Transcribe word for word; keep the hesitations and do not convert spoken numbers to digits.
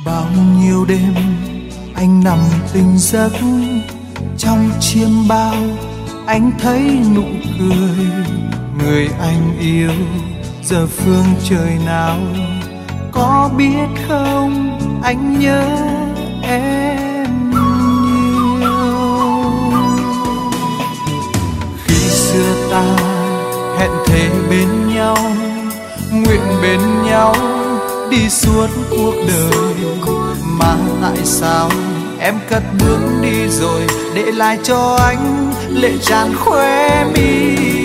Bao nhiêu đêm anh nằm tỉnh giấc, trong chiêm bao anh thấy nụ cười người anh yêu giờ phương trời nào. Có biết không anh nhớ em nhiều. Khi xưa ta hẹn thề bên nhau, nguyện bên nhau đi suốt cuộc đời, mà tại sao em cất bước đi rồi để lại cho anh lệ tràn khóe mi.